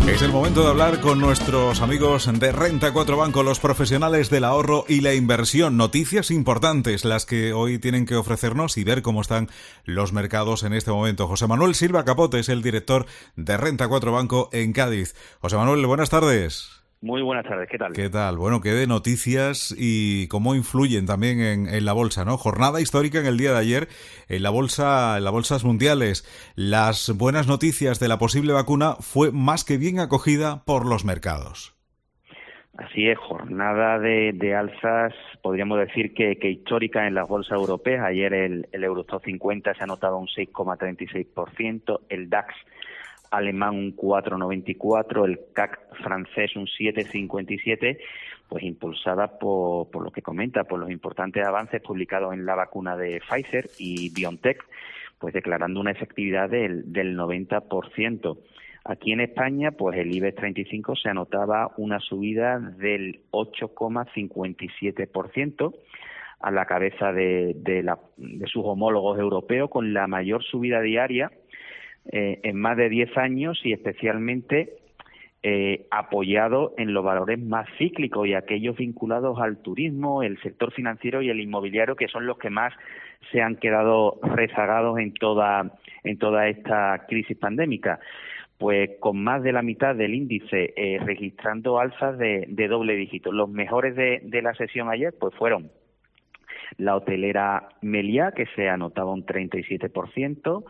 Es el momento de hablar con nuestros amigos de Renta 4 Banco, los profesionales del ahorro y la inversión. Noticias importantes las que hoy tienen que ofrecernos y ver cómo están los mercados en este momento. José Manuel Silva Capote es el director de Renta 4 Banco en Cádiz. José Manuel, buenas tardes. Muy buenas tardes, ¿qué tal? ¿Qué tal? Bueno, qué de noticias y cómo influyen también en la bolsa, ¿no? Jornada histórica en el día de ayer en las bolsas mundiales. Las buenas noticias de la posible vacuna fue más que bien acogida por los mercados. Así es, jornada de alzas, podríamos decir que histórica en las bolsas europeas. Ayer el Eurostoxx 50 se ha notado un 6,36%, el DAX alemán un 4,94, el CAC francés un 7,57, pues impulsada por lo que comenta, por los importantes avances publicados en la vacuna de Pfizer y BioNTech, pues declarando una efectividad del 90%. Aquí en España, pues el IBEX 35 se anotaba una subida del 8,57%, a la cabeza de sus homólogos europeos, con la mayor subida diaria en más de 10 años y especialmente apoyado en los valores más cíclicos y aquellos vinculados al turismo, el sector financiero y el inmobiliario, que son los que más se han quedado rezagados en toda esta crisis pandémica. Pues con más de la mitad del índice registrando alzas de doble dígito. Los mejores de la sesión ayer pues fueron la hotelera Meliá, que se anotaba un 37%,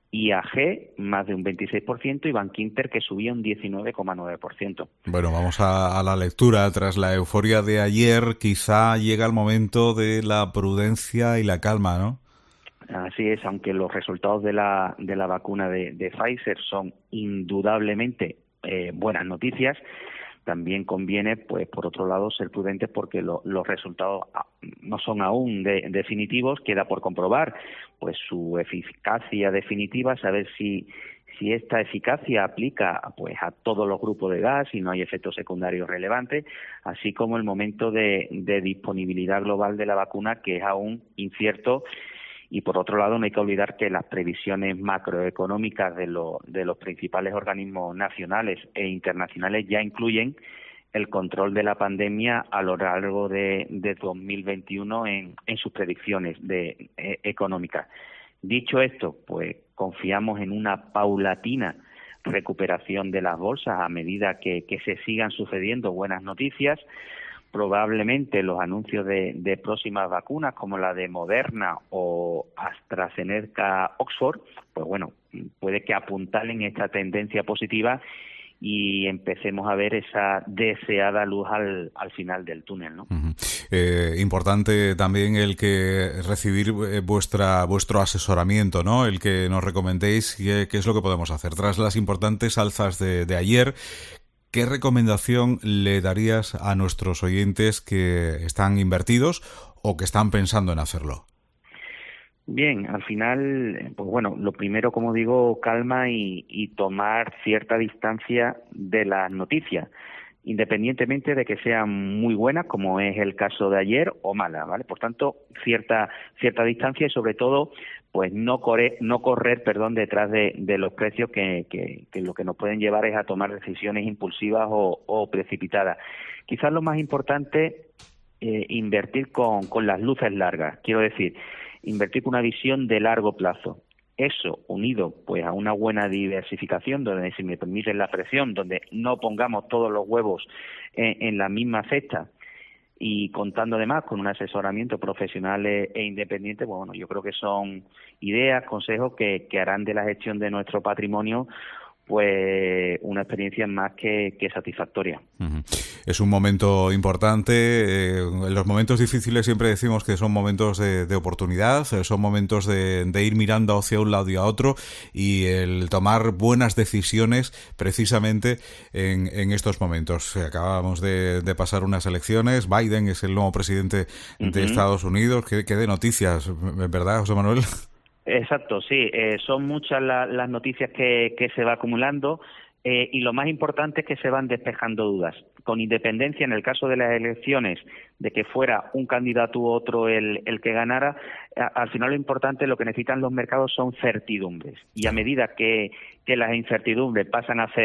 IAG más de un 26% y Bankinter, que subía un 19,9%. Bueno, vamos a la lectura. Tras la euforia de ayer, quizá llega el momento de la prudencia y la calma, ¿no? Así es, aunque los resultados de la vacuna de Pfizer son indudablemente buenas noticias, también conviene, pues por otro lado, ser prudentes porque los resultados no son aún definitivos. Queda por comprobar pues su eficacia definitiva, saber si esta eficacia aplica pues a todos los grupos de edad, si no hay efectos secundarios relevantes, así como el momento de disponibilidad global de la vacuna, que es aún incierto. Y por otro lado, no hay que olvidar que las previsiones macroeconómicas de los principales organismos nacionales e internacionales ya incluyen el control de la pandemia a lo largo de 2021 en sus predicciones económicas. Dicho esto, pues confiamos en una paulatina recuperación de las bolsas a medida que se sigan sucediendo buenas noticias. Probablemente los anuncios de próximas vacunas, como la de Moderna o AstraZeneca Oxford, pues bueno, puede que apuntalen esta tendencia positiva y empecemos a ver esa deseada luz al final del túnel, ¿no? Importante también el que recibir vuestro asesoramiento, ¿no? El que nos recomendéis qué es lo que podemos hacer. Tras las importantes alzas de ayer, ¿qué recomendación le darías a nuestros oyentes que están invertidos o que están pensando en hacerlo? Bien, al final, pues bueno, lo primero, como digo, calma y tomar cierta distancia de las noticias, independientemente de que sean muy buenas, como es el caso de ayer, o malas, ¿vale? Por tanto, cierta distancia y sobre todo, pues no correr detrás de los precios que lo que nos pueden llevar es a tomar decisiones impulsivas o precipitadas. Quizás lo más importante, invertir con las luces largas, quiero decir, invertir con una visión de largo plazo. Eso, unido pues a una buena diversificación, donde, si me permiten la expresión, donde no pongamos todos los huevos en la misma cesta, y contando además con un asesoramiento profesional e independiente, bueno, yo creo que son ideas, consejos que harán de la gestión de nuestro patrimonio pues una experiencia más que satisfactoria. Es un momento importante. En los momentos difíciles siempre decimos que son momentos de oportunidad, son momentos de ir mirando hacia un lado y a otro, y el tomar buenas decisiones precisamente en estos momentos. Acabamos de pasar unas elecciones, Biden es el nuevo presidente de Estados Unidos. ¿Qué de noticias, ¿verdad, José Manuel? Exacto, sí, son muchas las noticias que se va acumulando y lo más importante es que se van despejando dudas. Con independencia, en el caso de las elecciones, de que fuera un candidato u otro el que ganara, al final lo importante, lo que necesitan los mercados son certidumbres. Y a medida que las incertidumbres pasan a ser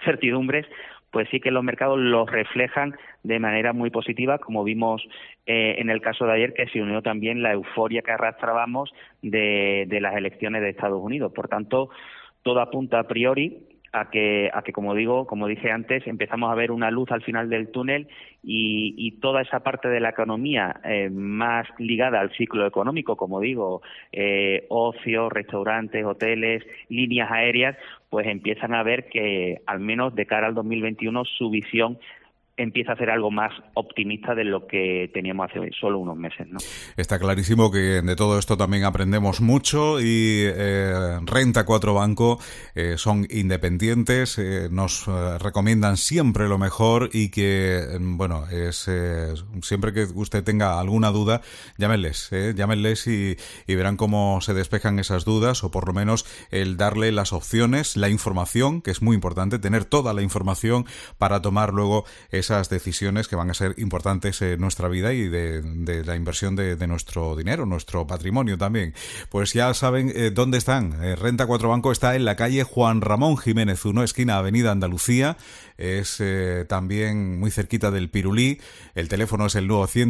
certidumbres, pues sí que los mercados los reflejan de manera muy positiva, como vimos en el caso de ayer, que se unió también la euforia que arrastrábamos de las elecciones de Estados Unidos. Por tanto, todo apunta a priori a que como dije antes, empezamos a ver una luz al final del túnel y toda esa parte de la economía más ligada al ciclo económico, como digo, ocio, restaurantes, hoteles, líneas aéreas, pues empiezan a ver que al menos de cara al 2021 su visión empieza a ser algo más optimista de lo que teníamos hace solo unos meses, ¿no? Está clarísimo que de todo esto también aprendemos mucho y Renta 4 Banco son independientes, nos recomiendan siempre lo mejor y que, bueno, siempre que usted tenga alguna duda, llámenles y verán cómo se despejan esas dudas, o por lo menos el darle las opciones, la información, que es muy importante, tener toda la información para tomar luego esas decisiones que van a ser importantes en nuestra vida y de la inversión de nuestro dinero, nuestro patrimonio también. Pues ya saben dónde están. Renta 4 Banco está en la calle Juan Ramón Jiménez 1, esquina Avenida Andalucía. Es también muy cerquita del Pirulí. El teléfono es el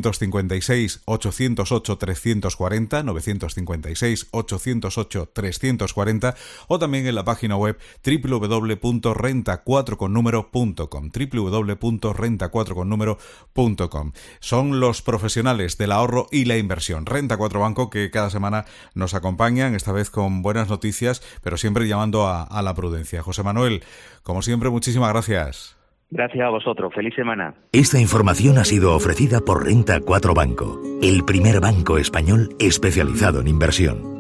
956-808-340, 956-808-340, o también en la página web www.renta4connumero.com, www.renta4connumero.com. Son los profesionales del ahorro y la inversión. Renta 4 Banco, que cada semana nos acompañan, esta vez con buenas noticias, pero siempre llamando a la prudencia. José Manuel, como siempre, muchísimas gracias. Gracias a vosotros. Feliz semana. Esta información ha sido ofrecida por Renta 4 Banco, el primer banco español especializado en inversión.